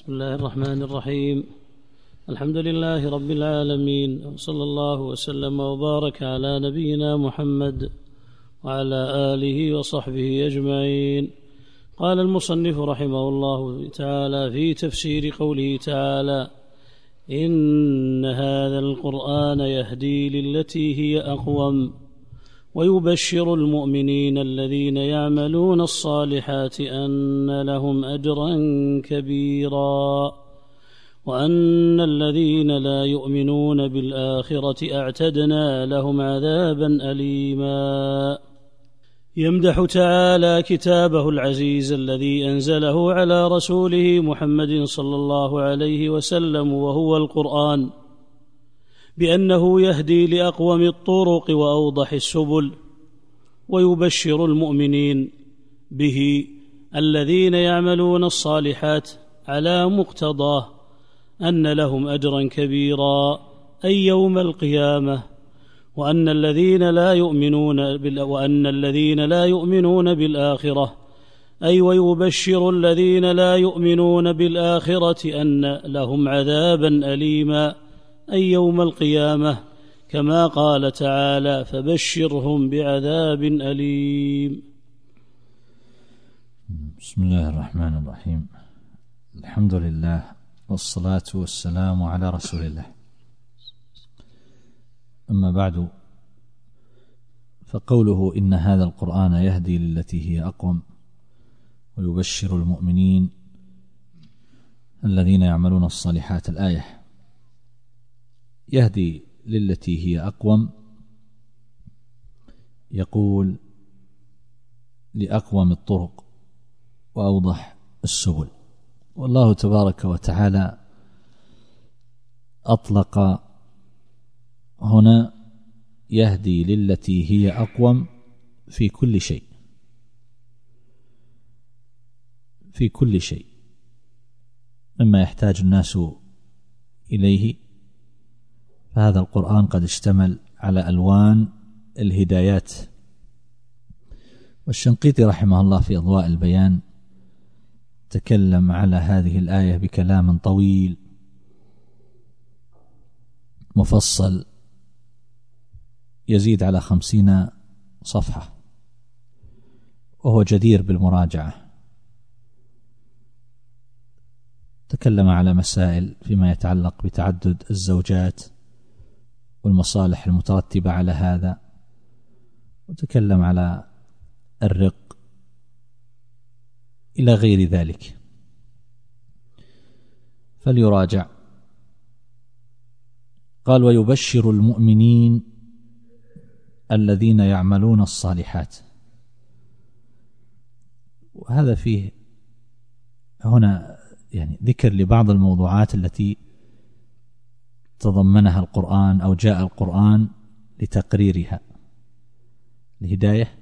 بسم الله الرحمن الرحيم. الحمد لله رب العالمين، وصلى الله وسلم وبارك على نبينا محمد وعلى آله وصحبه أجمعين. قال المصنف رحمه الله تعالى في تفسير قوله تعالى: إن هذا القرآن يهدي للتي هي أقوم ويبشر المؤمنين الذين يعملون الصالحات أن لهم أجرا كبيرا وأن الذين لا يؤمنون بالآخرة أعتدنا لهم عذابا أليما. يمدح تعالى كتابه العزيز الذي أنزله على رسوله محمد صلى الله عليه وسلم وهو القرآن بأنه يهدي لأقوم الطرق وأوضح السبل، ويبشر المؤمنين به الذين يعملون الصالحات على مقتضاه أن لهم أجرا كبيرا أي يوم القيامة، وأن الذين لا يؤمنون بالآخرة أي ويبشر الذين لا يؤمنون بالآخرة أن لهم عذابا أليما أي يوم القيامة، كما قال تعالى: فبشرهم بعذاب أليم. بسم الله الرحمن الرحيم. الحمد لله والصلاة والسلام على رسول الله. أما بعد، فقوله إن هذا القرآن يهدي للتي هي أقوم ويبشر المؤمنين الذين يعملون الصالحات، الآية يهدي للتي هي أقوم، يقول لأقوم الطرق وأوضح السبل. والله تبارك وتعالى أطلق هنا يهدي للتي هي أقوم في كل شيء، في كل شيء مما يحتاج الناس إليه، فهذا القرآن قد اشتمل على ألوان الهدايات. والشنقيطي رحمه الله في أضواء البيان تكلم على هذه الآية بكلام طويل مفصل يزيد على 50 صفحة، وهو جدير بالمراجعة. تكلم على مسائل فيما يتعلق بتعدد الزوجات والمصالح المترتبة على هذا، وتكلم على الرق إلى غير ذلك، فليراجع. قال: ويبشر المؤمنين الذين يعملون الصالحات. وهذا فيه هنا يعني ذكر لبعض الموضوعات التي تضمنها القرآن أو جاء القرآن لتقريرها، الهداية،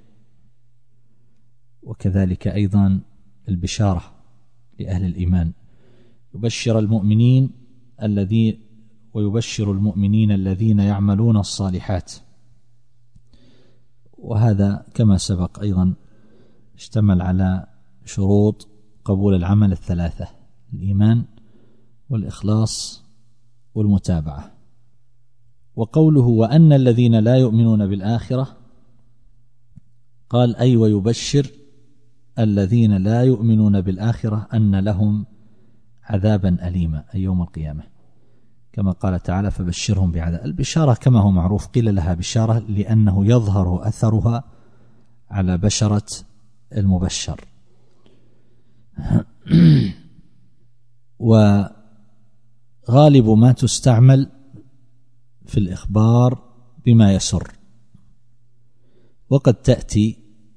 وكذلك أيضا البشارة لأهل الإيمان. ويبشر المؤمنين الذين يعملون الصالحات، وهذا كما سبق أيضا اشتمل على شروط قبول العمل الثلاثة: الإيمان والإخلاص والمتابعة. وقوله وأن الذين لا يؤمنون بالآخرة، قال أي ويبشر الذين لا يؤمنون بالآخرة أن لهم عذابا أليما أي يوم القيامة، كما قال تعالى: فبشرهم بعذاب. البشارة كما هو معروف قيل لها بشارة لأنه يظهر أثرها على بشرة المبشر. وغالب ما تستعمل في الإخبار بما يسر، وقد تأتي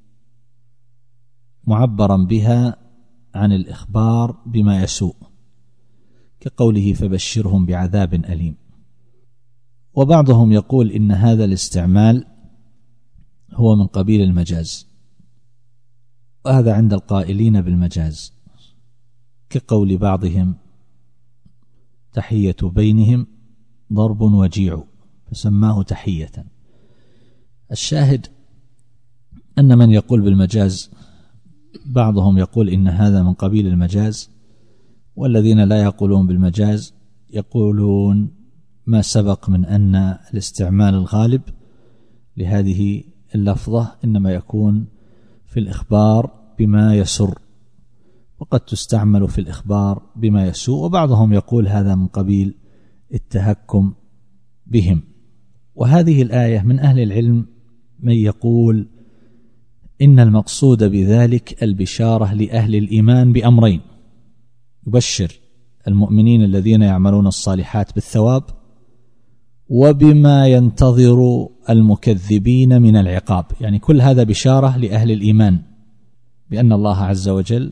معبرا بها عن الإخبار بما يسوء، كقوله فبشرهم بعذاب أليم. وبعضهم يقول إن هذا الاستعمال هو من قبيل المجاز، وهذا عند القائلين بالمجاز، كقول بعضهم تحية بينهم ضرب وجيع فسماه تحية. الشاهد أن من يقول بالمجاز، بعضهم يقول إن هذا من قبيل المجاز، والذين لا يقولون بالمجاز يقولون ما سبق من أن الاستعمال الغالب لهذه اللفظة إنما يكون في الإخبار بما يسر، وقد تستعمل في الإخبار بما يسوء، وبعضهم يقول هذا من قبيل التهكم بهم. وهذه الآية من أهل العلم من يقول إن المقصود بذلك البشارة لأهل الإيمان بأمرين: يبشر المؤمنين الذين يعملون الصالحات بالثواب، وبما ينتظر المكذبين من العقاب. يعني كل هذا بشارة لأهل الإيمان بأن الله عز وجل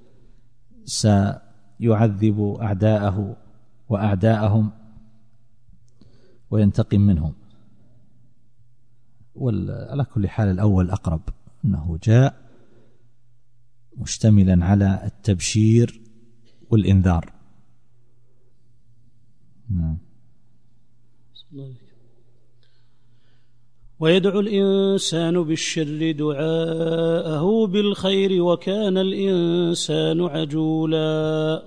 سيعذب أعداءه وأعداءهم وينتقم منهم. وعلى كل حال الأول أقرب، أنه جاء مشتملا على التبشير والإنذار. نعم. ويدعو الإنسان بالشر دعاءه بالخير وكان الإنسان عجولا.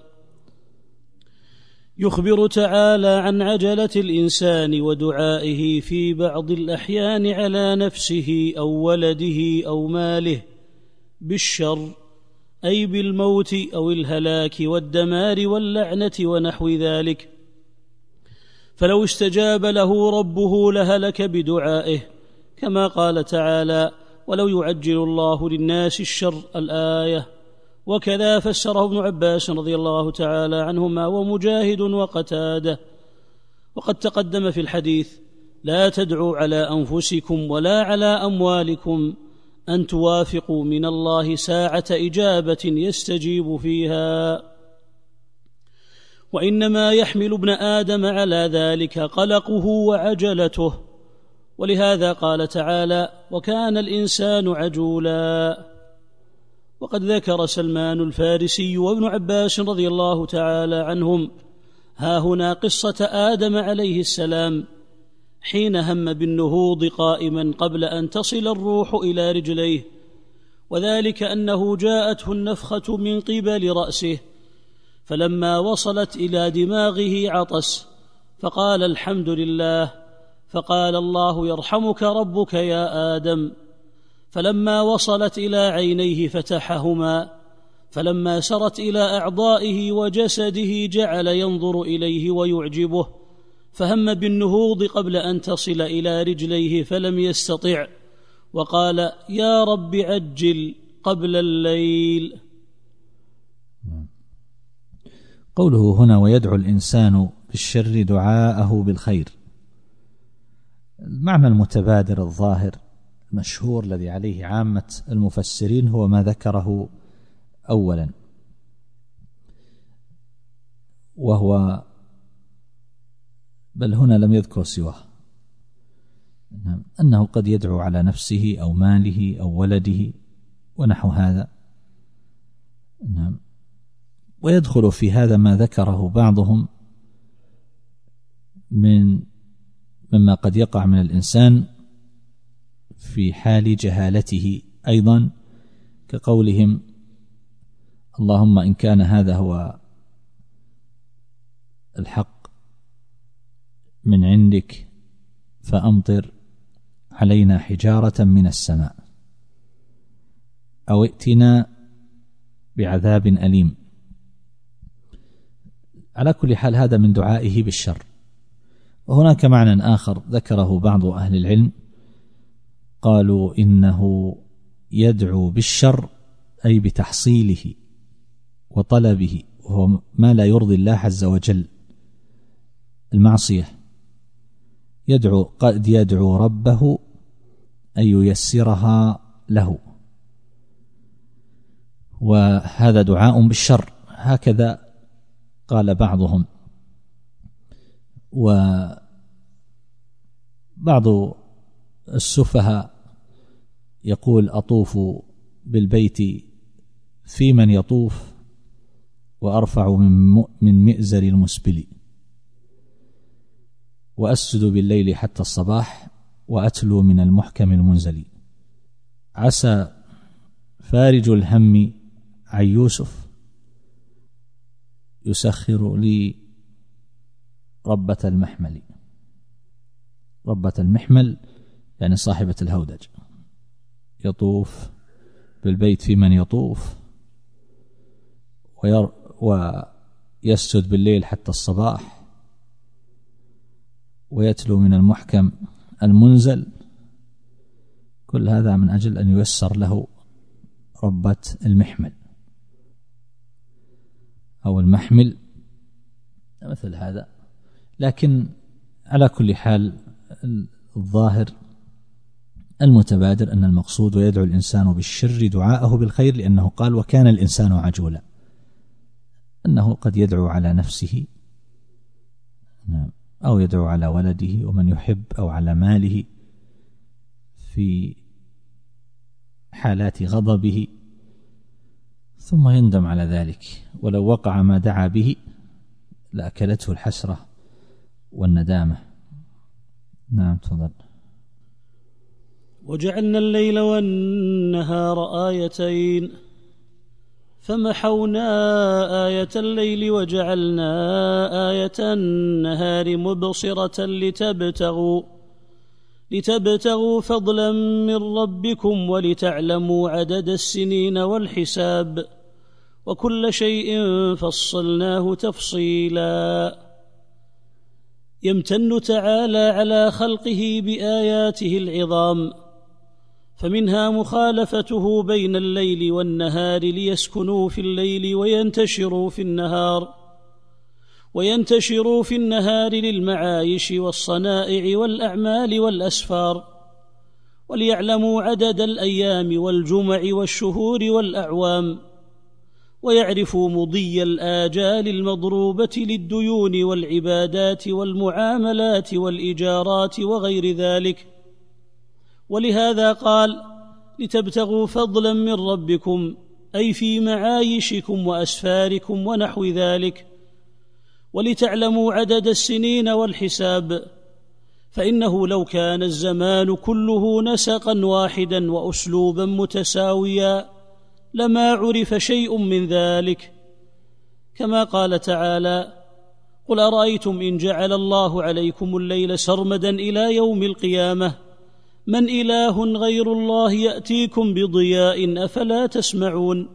يخبر تعالى عن عجلة الإنسان ودعائه في بعض الأحيان على نفسه أو ولده أو ماله بالشر، أي بالموت أو الهلاك والدمار واللعنة ونحو ذلك، فلو استجاب له ربه لهلك بدعائه، كما قال تعالى: ولو يعجل الله للناس الشر الآية. وكذا فسره ابن عباس رضي الله تعالى عنهما ومجاهد وقتاده. وقد تقدم في الحديث: لا تدعوا على أنفسكم ولا على أموالكم أن توافقوا من الله ساعة إجابة يستجيب فيها، وإنما يحمل ابن آدم على ذلك قلقه وعجلته. ولهذا قال تعالى: وكان الإنسان عجولا. وقد ذكر سلمان الفارسي وابن عباس رضي الله تعالى عنهم ها هنا قصة آدم عليه السلام حين هم بالنهوض قائما قبل أن تصل الروح إلى رجليه، وذلك أنه جاءته النفخة من قبل رأسه، فلما وصلت إلى دماغه عطس فقال: الحمد لله، فقال الله: يرحمك ربك يا آدم. فلما وصلت إلى عينيه فتحهما، فلما سرت إلى أعضائه وجسده جعل ينظر إليه ويعجبه، فهم بالنهوض قبل أن تصل إلى رجليه فلم يستطع، وقال: يا رب عجل قبل الليل. قوله هنا: ويدعو الإنسان بالشر دعاءه بالخير، المعنى المتبادر الظاهر المشهور الذي عليه عامة المفسرين هو ما ذكره أولا، وهو بل هنا لم يذكر سواه، أنه قد يدعو على نفسه أو ماله أو ولده ونحو هذا. ويدخل في هذا ما ذكره بعضهم مما قد يقع من الإنسان في حال جهالته أيضا، كقولهم: اللهم إن كان هذا هو الحق من عندك فأمطر علينا حجارة من السماء أو ائتنا بعذاب أليم. على كل حال هذا من دعائه بالشر. وهناك معنى آخر ذكره بعض أهل العلم، قالوا إنه يدعو بالشر أي بتحصيله وطلبه، وهو ما لا يرضي الله عز وجل، المعصية. قد يدعو ربه أن ييسرها له، وهذا دعاء بالشر، هكذا قال بعضهم. وبعض السفهاء يقول: أطوف بالبيت في من يطوف وأرفع من مئزر المسبل، وأسجد بالليل حتى الصباح وأتلو من المحكم المنزل. عسى فارج الهم عن يوسف يسخر لي ربة المحمل. ربة المحمل يعني صاحبة الهودج، يطوف بالبيت في من يطوف ويسجد بالليل حتى الصباح ويتلو من المحكم المنزل، كل هذا من أجل أن ييسر له ربة المحمل أو المحمل مثل هذا. لكن على كل حال الظاهر المتبادر أن المقصود ويدعو الإنسان بالشر دعاءه بالخير، لأنه قال وكان الإنسان عجولا، أنه قد يدعو على نفسه أو يدعو على ولده ومن يحب أو على ماله في حالات غضبه، ثم يندم على ذلك، ولو وقع ما دعا به لأكلته الحسرة والندامة. نعم تفضل. وجعلنا الليل والنهار آيتين فمحونا آية الليل وجعلنا آية النهار مبصرة لتبتغوا فضلا من ربكم ولتعلموا عدد السنين والحساب وكل شيء فصلناه تفصيلا. يمتن تعالى على خلقه بآياته العظام، فمنها مخالفته بين الليل والنهار ليسكنوا في الليل وينتشروا في النهار للمعايش والصنائع والأعمال والأسفار، وليعلموا عدد الأيام والجمع والشهور والأعوام، ويعرفوا مضي الآجال المضروبة للديون والعبادات والمعاملات والإيجارات وغير ذلك. ولهذا قال لتبتغوا فضلا من ربكم، أي في معايشكم وأسفاركم ونحو ذلك، ولتعلموا عدد السنين والحساب، فإنه لو كان الزمان كله نسقا واحدا وأسلوبا متساويا لما عرف شيء من ذلك، كما قال تعالى قل أرأيتم إن جعل الله عليكم الليل سرمدا إلى يوم القيامة من إله غير الله يأتيكم بضياء أفلا تسمعون.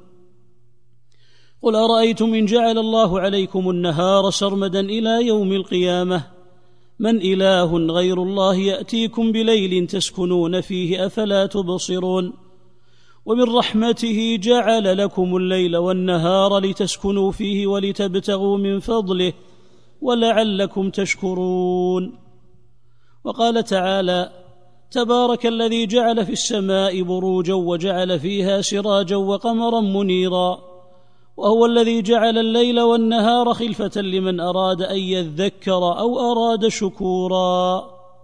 قل أرأيتم إن جعل الله عليكم النهار سرمدا إلى يوم القيامة من إله غير الله يأتيكم بليل تسكنون فيه أفلا تبصرون. ومن رحمته جعل لكم الليل والنهار لتسكنوا فيه ولتبتغوا من فضله ولعلكم تشكرون. وقال تعالى تبارك الذي جعل في السماء بروجا وجعل فيها سراجا وقمرا منيرا، وهو الذي جعل الليل والنهار خلفة لمن أراد أن يذكر أو أراد شكورا.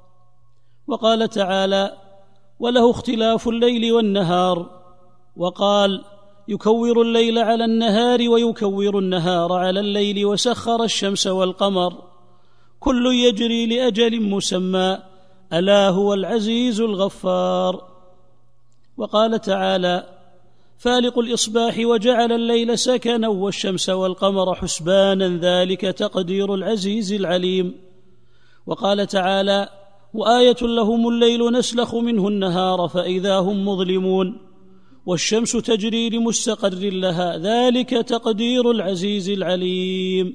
وقال تعالى وله اختلاف الليل والنهار، وقال يكور الليل على النهار ويكور النهار على الليل وسخر الشمس والقمر كل يجري لأجل مسمى ألا هو العزيز الغفار. وقال تعالى فالق الإصباح وجعل الليل سكنا والشمس والقمر حسبانا ذلك تقدير العزيز العليم. وقال تعالى وآية لهم الليل نسلخ منه النهار فإذا هم مظلمون والشمس تجري لمستقر لها ذلك تقدير العزيز العليم.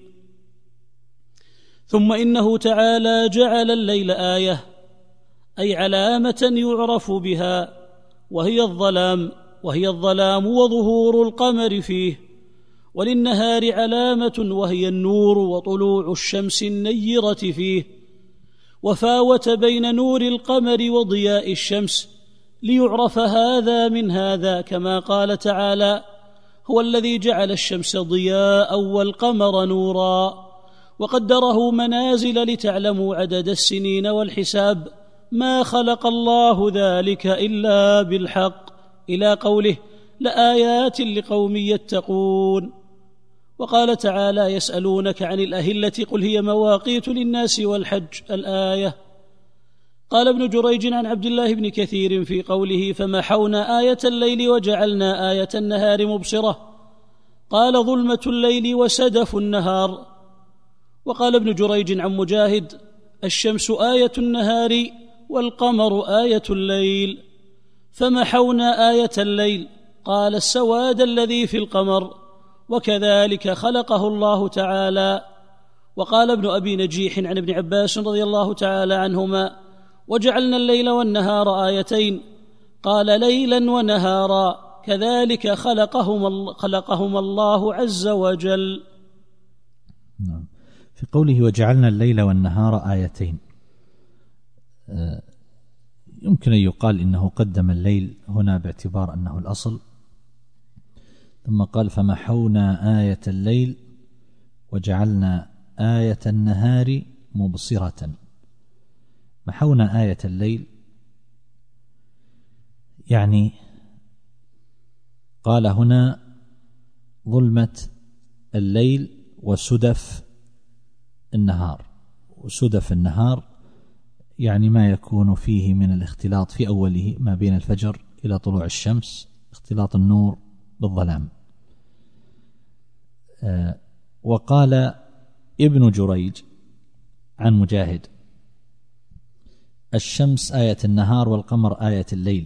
ثم إنه تعالى جعل الليل آية أي علامة يعرف بها وهي الظلام وظهور القمر فيه، وللنهار علامة وهي النور وطلوع الشمس النيرة فيه، وفاوت بين نور القمر وضياء الشمس ليعرف هذا من هذا، كما قال تعالى هو الذي جعل الشمس ضياء والقمر نورا وقدره منازل لتعلموا عدد السنين والحساب ما خلق الله ذلك إلا بالحق، إلى قوله لآيات لقوم يتقون. وقال تعالى يسألونك عن الأهلة قل هي مواقيت للناس والحج الآية. قال ابن جريج عن عبد الله بن كثير في قوله فمحونا آية الليل وجعلنا آية النهار مبصرة، قال ظلمة الليل وسدف النهار. وقال ابن جريج عن مجاهد: الشمس آية النهار والقمر آية الليل، فمحونا آية الليل، قال السواد الذي في القمر، وكذلك خلقه الله تعالى. وقال ابن أبي نجيح عن ابن عباس رضي الله تعالى عنهما: وجعلنا الليل والنهار آيتين، قال ليلا ونهارا، كذلك خلقهما الله عز وجل. في قوله وجعلنا الليل والنهار آيتين، يمكن أن يقال إنه قدم الليل هنا باعتبار أنه الأصل، ثم قال فمحونا آية الليل وجعلنا آية النهار مبصرة. محونا آية الليل يعني قال هنا ظلمة الليل وسدف النهار. وسدف النهار يعني ما يكون فيه من الاختلاط في أوله ما بين الفجر إلى طلوع الشمس، اختلاط النور بالظلام. وقال ابن جريج عن مجاهد: الشمس آية النهار والقمر آية الليل،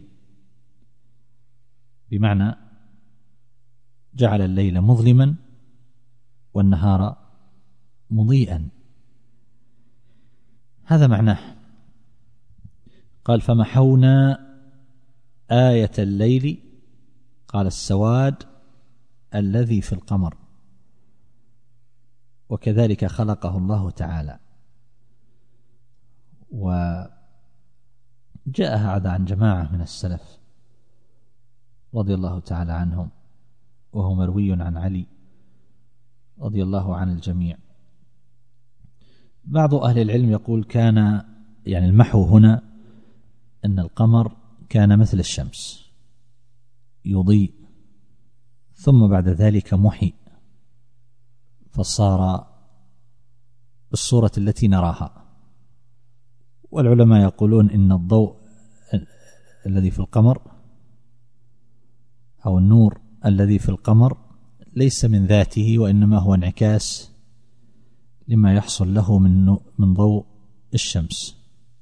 بمعنى جعل الليل مظلما والنهار مضيئا. هذا معناه. قال فمحونا آية الليل، قال السواد الذي في القمر، وكذلك خلقه الله تعالى. وجاء هذا عن جماعة من السلف رضي الله تعالى عنهم، وهو مروي عن علي رضي الله عن الجميع. بعض أهل العلم يقول كان يعني المحو هنا أن القمر كان مثل الشمس يضيء، ثم بعد ذلك محي فصار بالصورة التي نراها. والعلماء يقولون إن الضوء الذي في القمر أو النور الذي في القمر ليس من ذاته، وإنما هو انعكاس لما يحصل له من ضوء الشمس.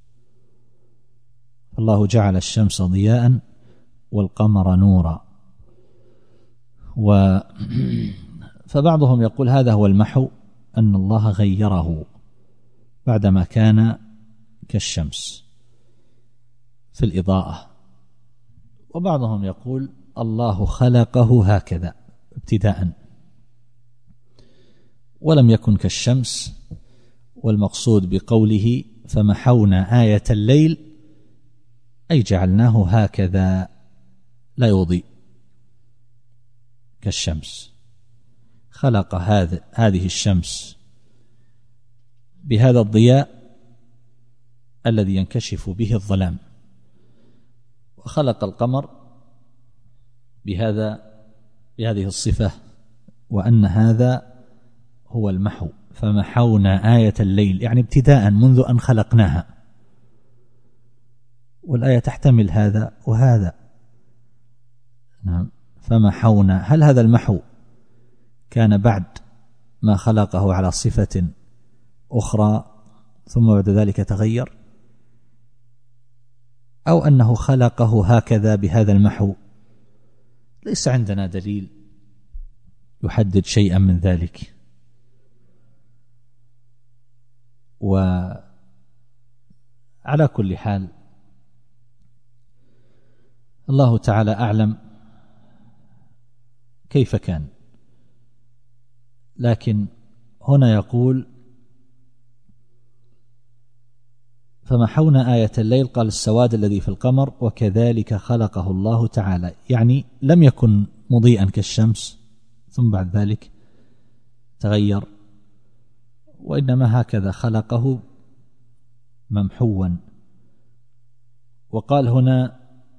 الله جعل الشمس ضياء والقمر نورا. فبعضهم يقول هذا هو المحو، أن الله غيره بعدما كان كالشمس في الإضاءة. وبعضهم يقول الله خلقه هكذا ابتداء ولم يكن كالشمس، والمقصود بقوله فمحونا آية الليل أي جعلناه هكذا لا يضيء كالشمس. خلق هذه الشمس بهذا الضياء الذي ينكشف به الظلام، وخلق القمر بهذه الصفة، وأن هذا هو المحو. فمحونا آية الليل يعني ابتداء منذ أن خلقناها، والآية تحتمل هذا وهذا. نعم. فمحونا، هل هذا المحو كان بعد ما خلقه على صفة أخرى ثم بعد ذلك تغير، أو أنه خلقه هكذا بهذا المحو؟ ليس عندنا دليل يحدد شيئا من ذلك. وعلى كل حال الله تعالى أعلم كيف كان، لكن هنا يقول فمحونا آية الليل، قال السواد الذي في القمر، وكذلك خلقه الله تعالى، يعني لم يكن مضيئا كالشمس ثم بعد ذلك تغير، وإنما هكذا خلقه ممحوا. وقال هنا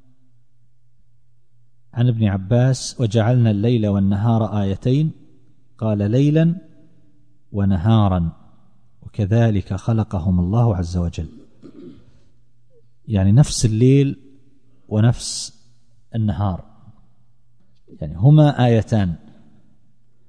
عن ابن عباس وجعلنا الليل والنهار آيتين، قال ليلا ونهارا، وكذلك خلقهم الله عز وجل، يعني نفس الليل ونفس النهار، يعني هما آيتان،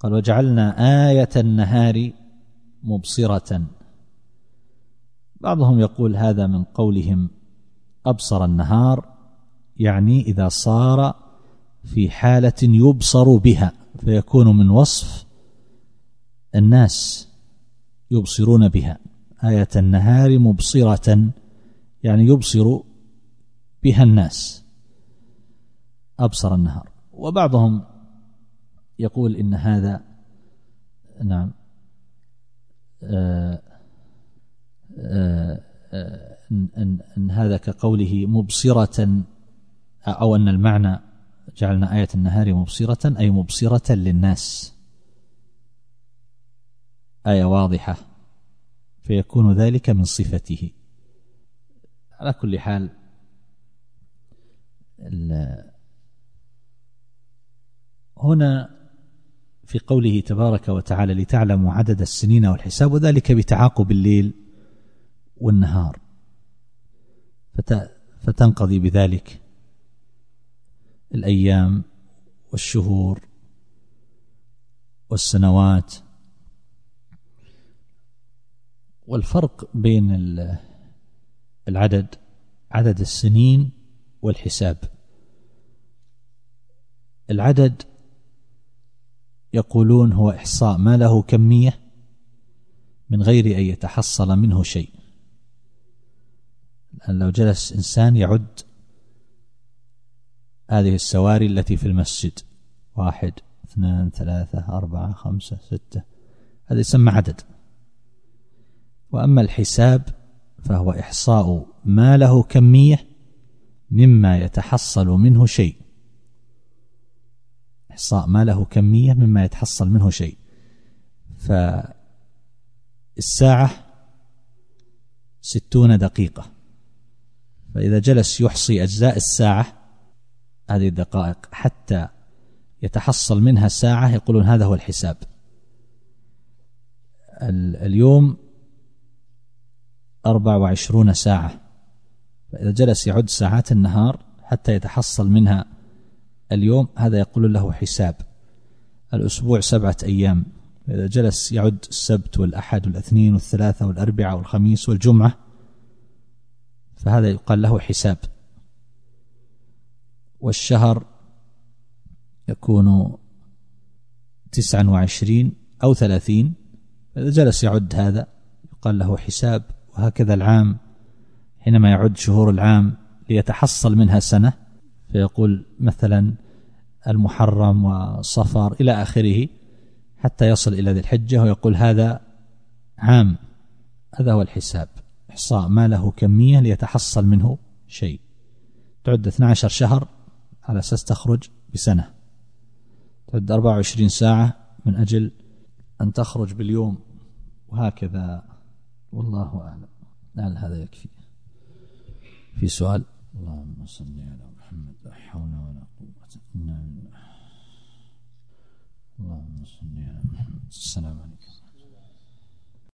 قال وجعلنا آية النهار مبصرة. بعضهم يقول هذا من قولهم أبصر النهار، يعني إذا صار في حالة يبصر بها، فيكون من وصف الناس يبصرون بها. آية النهار مبصرة يعني يبصر بها الناس، أبصر النهار. وبعضهم يقول إن هذا نعم إن هذا كقوله مبصرة، أو أن المعنى جعلنا آية النهار مبصرة أي مبصرة للناس، آية واضحة، فيكون ذلك من صفته. على كل حال هنا في قوله تبارك وتعالى لتعلموا عدد السنين والحساب، وذلك بتعاقب الليل والنهار، فتنقضي بذلك الأيام والشهور والسنوات. والفرق بين عدد السنين والحساب، العدد يقولون هو إحصاء ما له كمية من غير أن يتحصل منه شيء. لو جلس إنسان يعد هذه السواري التي في المسجد 1 2 3 4 5 6، هذا يسمى عدد. وأما الحساب فهو إحصاء ما له كمية مما يتحصل منه شيء، إحصاء ما له كمية مما يتحصل منه شيء. فالساعة 60 دقيقة، فإذا جلس يحصي أجزاء الساعة هذه الدقائق حتى يتحصل منها ساعة، يقولون هذا هو الحساب. اليوم 24 ساعة، فإذا جلس يعد ساعات النهار حتى يتحصل منها اليوم، هذا يقول له حساب. الأسبوع 7 أيام، فإذا جلس يعد السبت والأحد والاثنين والثلاثة والأربعاء والخميس والجمعة، فهذا يقال له حساب. والشهر يكون 29 أو 30، فإذا جلس يعد هذا يقال له حساب. وهكذا العام حينما يعد شهور العام ليتحصل منها سنة، فيقول مثلا المحرم وصفر إلى آخره حتى يصل إلى ذي الحجة، ويقول هذا عام. هذا هو الحساب، إحصاء ما له كمية ليتحصل منه شيء. تعد 12 شهر على أساس تخرج بسنة، تعد 24 ساعة من أجل أن تخرج باليوم، وهكذا. والله أعلم. لعل هذا يكفي. في سؤال؟ اللهم صل على محمد. لا حول ولا قوة إلا بالله. اللهم صل على محمد. السلام عليكم.